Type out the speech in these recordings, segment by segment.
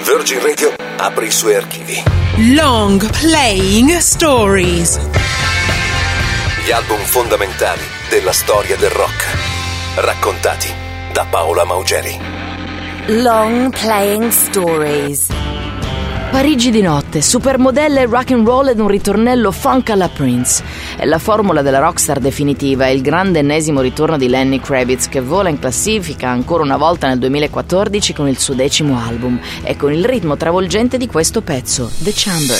Virgin Radio apre i suoi archivi. Long Playing Stories. Gli album fondamentali della storia del rock, raccontati da Paola Maugeri. Long Playing Stories. Parigi di notte, supermodelle, rock and roll ed un ritornello funk alla Prince. È la formula della rockstar definitiva e il grande ennesimo ritorno di Lenny Kravitz, che vola in classifica ancora una volta nel 2014 con il suo 10° album e con il ritmo travolgente di questo pezzo, The Chamber.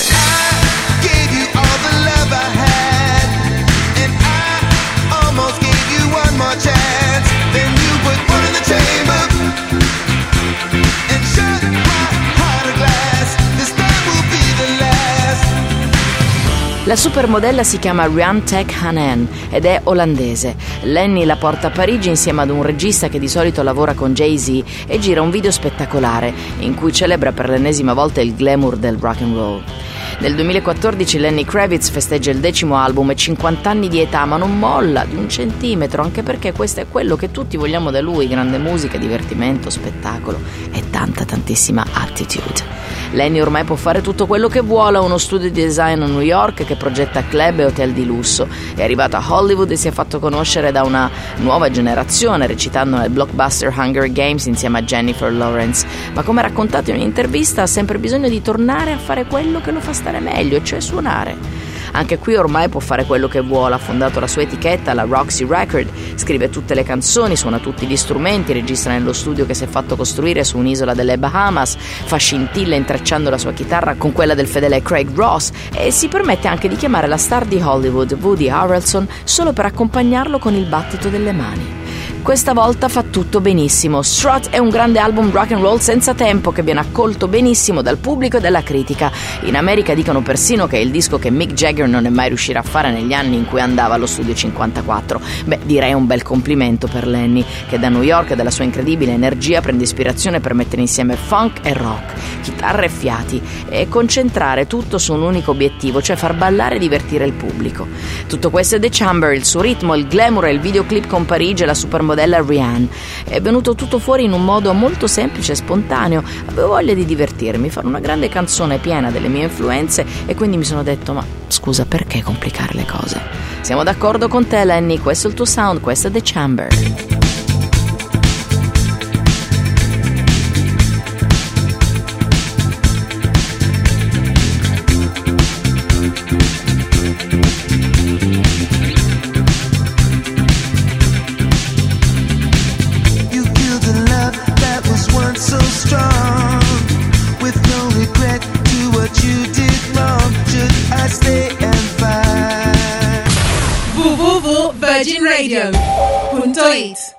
La supermodella si chiama Rian Tek Hanen ed è olandese. Lenny la porta a Parigi insieme ad un regista che di solito lavora con Jay-Z e gira un video spettacolare in cui celebra per l'ennesima volta il glamour del rock and roll. Nel 2014 Lenny Kravitz festeggia il 10° album e 50 anni di età, ma non molla di 1 centimetro, anche perché questo è quello che tutti vogliamo da lui: grande musica, divertimento, spettacolo e tantissima attitude. Lenny ormai può fare tutto quello che vuole, ha uno studio di design a New York che progetta club e hotel di lusso, è arrivato a Hollywood e si è fatto conoscere da una nuova generazione recitando nel blockbuster Hunger Games insieme a Jennifer Lawrence, ma come raccontato in un'intervista ha sempre bisogno di tornare a fare quello che lo fa stare meglio, e cioè suonare. Anche qui ormai può fare quello che vuole, ha fondato la sua etichetta, la Roxy Record, scrive tutte le canzoni, suona tutti gli strumenti, registra nello studio che si è fatto costruire su un'isola delle Bahamas, fa scintille intrecciando la sua chitarra con quella del fedele Craig Ross e si permette anche di chiamare la star di Hollywood, Woody Harrelson, solo per accompagnarlo con il battito delle mani. Questa volta fa tutto benissimo. Strut è un grande album rock and roll senza tempo che viene accolto benissimo dal pubblico e dalla critica. In America dicono persino che è il disco che Mick Jagger non è mai riuscito a fare negli anni in cui andava allo studio 54. Beh, direi un bel complimento per Lenny, che da New York e dalla sua incredibile energia prende ispirazione per mettere insieme funk e rock, chitarre e fiati e concentrare tutto su un unico obiettivo, cioè far ballare e divertire il pubblico. Tutto questo è The Chamber, il suo ritmo, il glamour e il videoclip con Parigi e la supermodella Rian. È venuto tutto fuori in un modo molto semplice e spontaneo. Avevo voglia di divertirmi, fare una grande canzone piena delle mie influenze e quindi mi sono detto: ma scusa, perché complicare le cose? Siamo d'accordo con te, Lenny, questo è il tuo sound, questo è The Chamber. www.virginradio.it